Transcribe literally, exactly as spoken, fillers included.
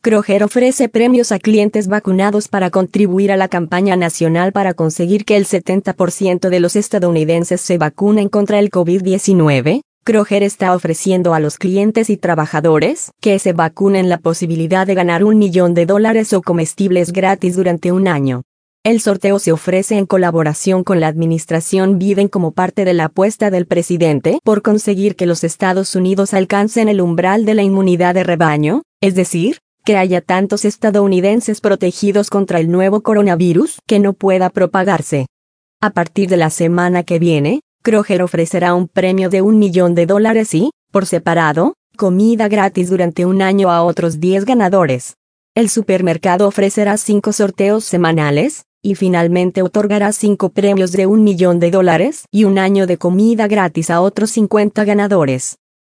Kroger ofrece premios a clientes vacunados para contribuir a la campaña nacional para conseguir que el setenta por ciento de los estadounidenses se vacunen contra el COVID diecinueve. Kroger está ofreciendo a los clientes y trabajadores que se vacunen la posibilidad de ganar un millón de dólares o comestibles gratis durante un año. El sorteo se ofrece en colaboración con la administración Biden como parte de la apuesta del presidente por conseguir que los Estados Unidos alcancen el umbral de la inmunidad de rebaño, es decir, que haya tantos estadounidenses protegidos contra el nuevo coronavirus que no pueda propagarse. A partir de la semana que viene, Kroger ofrecerá un premio de un millón de dólares y, por separado, comida gratis durante un año a otros diez ganadores. El supermercado ofrecerá cinco sorteos semanales, y finalmente otorgará cinco premios de un millón de dólares y un año de comida gratis a otros cincuenta ganadores.